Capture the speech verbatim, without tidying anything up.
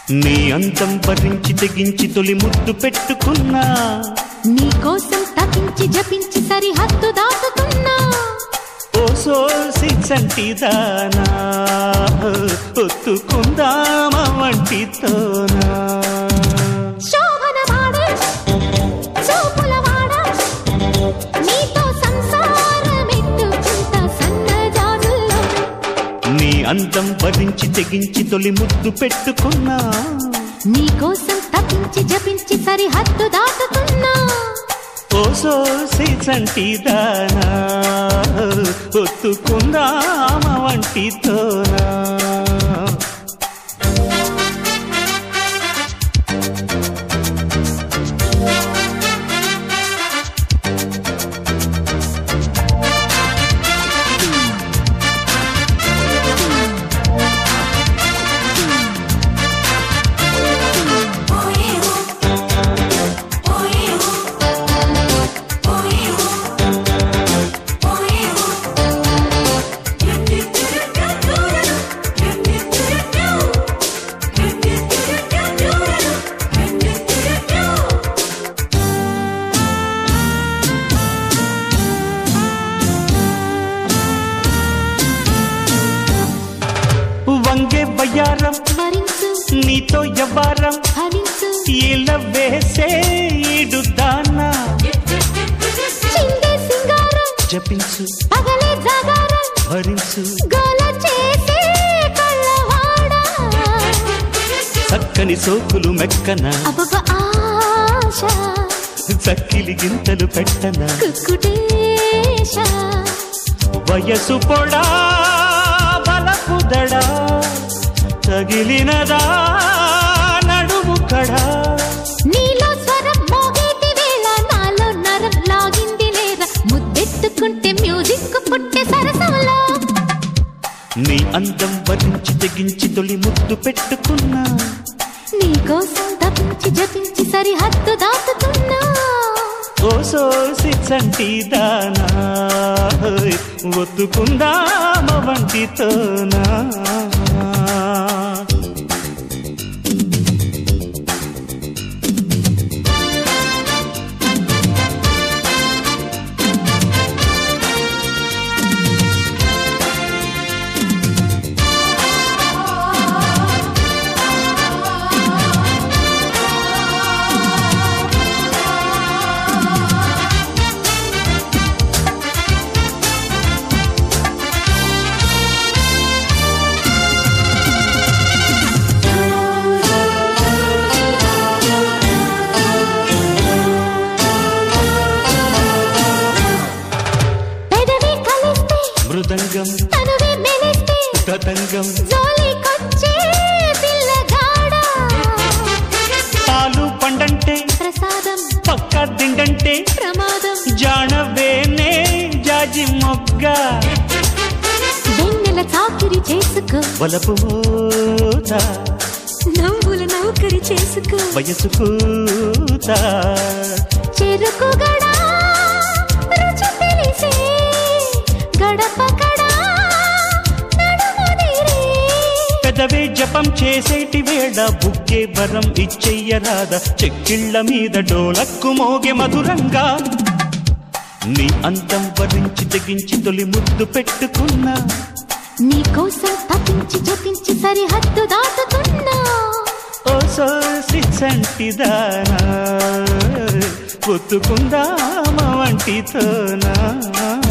నీ అందం భరించి తెగించి తొలి ముద్దు పెట్టుకున్నా, నీ కోసం తపించి జపించి సరిహద్దు దాటుతున్నా. ఓ సోసి చంటిదానా ఒత్తుకుందామా వంటితోనా. శోభనవాడ చూపులవాడ నీతో సంసారమెట్టుకుంటా సన్నజాజుల్లో. నీ అందం భరించి తెగించి తొలి ముద్దు పెట్టుకున్నా, నీ కోసం తపించి జపించి సరిహద్దు దాటుతున్నా. ఓ సోసి చంటిదానా ఒత్తుకుందామా వంటితోనా. వంగే బయ్యారం వరించు నీతో యవ్వారం హరించు ఇలా వేసే ఈడు దానా. చిందే సింగారం జపించు పగలే జాగారం భరించు గోల చేసే కళ్ళవాడ. చక్కని సోకులు మెక్కన అబ్బబ్బ ఆశ చక్కిలి గింతలు పెట్టన. కుక్కుటేశ వయసు పొడా బలపుదడా తగిలినదా నడుము కడా. నీలో స్వరం మోగేటి వేళ నాలో నరం లాగింది లేదా. ముద్దెట్టుకుంటే మ్యూజిక్ పుట్టే సరసంలో. నీ అందం భరించి తెగించి తొలి ముద్దు పెట్టుకున్నా, నీ కోసం తపించి జపించి సరిహద్దు దాటుతున్నా. ఓ సోసి చంటిదానా ఒత్తుకుందామా వంటితోనా. మృదంగం తనువే మెలిస్తే తతంగం జోలికొచ్చే పిల్లగాడ. పాలు పండంటే ప్రసాదం పక్క దిండంటే ప్రమాదం జానవేనే జాజి మొగ్గ. వెన్నెల చాకిరి చేసుకో వలపు మోత నవ్వుల నౌకరి చేసుకో వయసు కూత. చెరుకు గడా రుచి తెలిసే గడప కడా నడుముదిరే. పెదవే జపం చేసేటి వేళ బుక్కే వరం ఇచ్చెయ్యరాద. చెక్కిళ్ళ మీద డోలక్కు మోగే మధురంగా. నీ అందం భరించి తెగించి తొలి ముద్దు పెట్టుకున్నా, నీ కోసం తపించి జపించి సరిహద్దు దాటుతున్నా. ఓ సోసి చంటిదానా ఒత్తుకుందామా వంటితోనా.